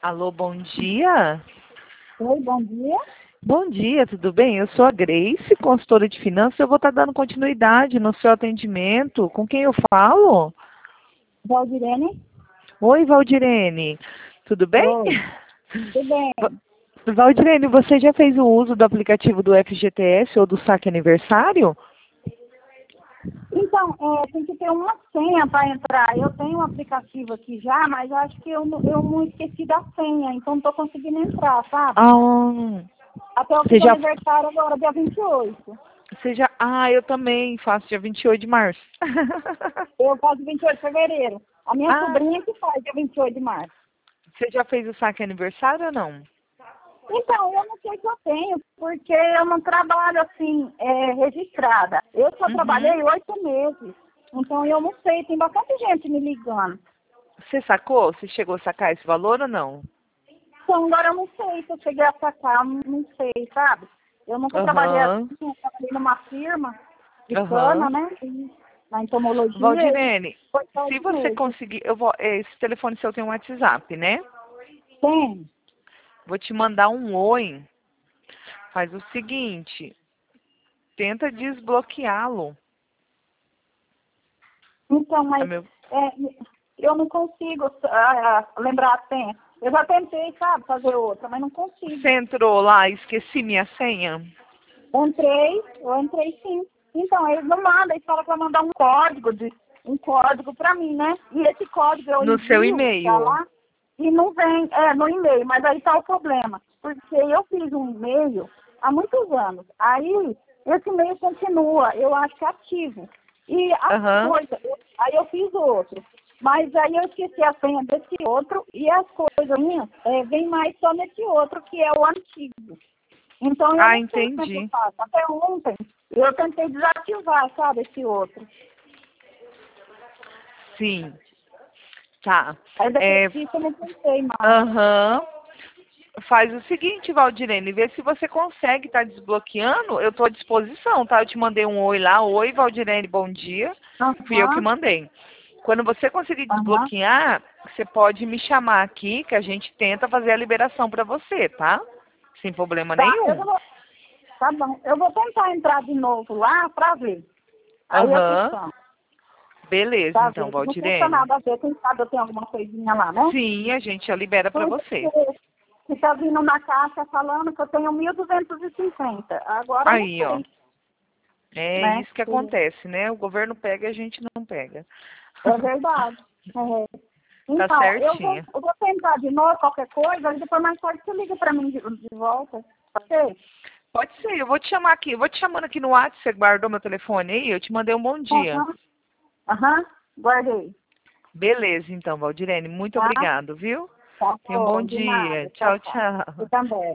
Alô, bom dia. Oi, bom dia. Bom dia, tudo bem? Eu sou a Grace, consultora de finanças. Eu vou estar dando continuidade no seu atendimento. Com quem eu falo? Valdirene? Oi, Valdirene. Tudo bem? Oi, tudo bem? Valdirene, você já fez o uso do aplicativo do FGTS ou do Saque Aniversário? Então, tem que ter uma senha para entrar. Eu tenho um aplicativo aqui já, mas acho que eu não esqueci da senha, então não estou conseguindo entrar, sabe? Ah, Até eu você fiz já, aniversário agora, dia 28. eu também faço dia 28 de março. Eu faço 28 de fevereiro. A minha Ah, sobrinha que faz dia 28 de março. você já fez o Saque Aniversário ou não? Então, eu não sei se eu tenho, porque eu não trabalho assim, registrada. Eu só Uhum. trabalhei 8 meses. Então, eu não sei, tem bastante gente me ligando. Você sacou? Você chegou a sacar esse valor ou não? Então, agora eu não sei se eu cheguei a sacar, não sei, sabe? Eu nunca trabalhei assim, Aham, eu trabalhei numa firma de cana, aham. né? E na entomologia, e Valdirene, foi só se 8 você meses. conseguir, esse telefone seu tem um WhatsApp, né? Tem. Vou te mandar um oi. Faz o seguinte, tenta desbloqueá-lo. Então, É mas meu... é, eu não consigo lembrar a senha. Eu já tentei, sabe, fazer outra, mas não Você consigo. entrou lá, esqueci minha senha? Eu entrei sim. Então, eles não mandam, eles falam para mandar um código para mim, né? E esse código eu No seu envio para e-mail. lá e não vem, no e-mail, mas aí tá o problema. Porque eu fiz um e-mail há muitos anos. Aí, esse e-mail continua, eu acho que ativo. E as Aham. coisas, aí eu fiz outro. Mas aí eu esqueci a senha desse outro e as coisas minhas vem mais só nesse outro, que é o antigo. Então, eu Ah, não sei como é que eu entendi. faço. Até ontem, eu tentei desativar, sabe, esse outro. Sim. Tá. Aí, depois É, disso, eu não tentei mais. aham. Faz o seguinte, Valdirene, vê se você consegue estar desbloqueando. Eu estou à disposição, tá? Eu te mandei um oi lá. Oi, Valdirene, bom dia. Fui eu que Aham, mandei. Quando você conseguir aham. desbloquear, você pode me chamar aqui que a gente tenta fazer a liberação para você, tá? Sem problema Tá, nenhum. tá bom. Eu vou tentar entrar de novo lá pra ver. Aí eu te Aham. chamo, Beleza, pra então, ver. Não custa Valdirene. nada ver, quem sabe eu tenho alguma coisinha lá, né? Sim, a gente já libera para Porque você. você tá vindo na caixa falando que eu tenho 1.250. Agora eu não Aí, ó. sei, É né? isso que acontece, né? O governo pega e a gente não pega. É verdade. É. Tá Então, certinho. eu vou tentar de novo qualquer coisa, e depois mais tarde você liga para mim de volta. Pode ser? Pode ser, eu vou te chamar aqui. Eu vou te chamando aqui no WhatsApp, você guardou meu telefone aí? Eu te mandei um bom dia. Aham, aham, guardei. Beleza, então, Valdirene. Muito Tá? obrigado, viu? Tá Tenha um bom bom, de dia. nada. Tchau, Tchau, tchau. Você tchau. também.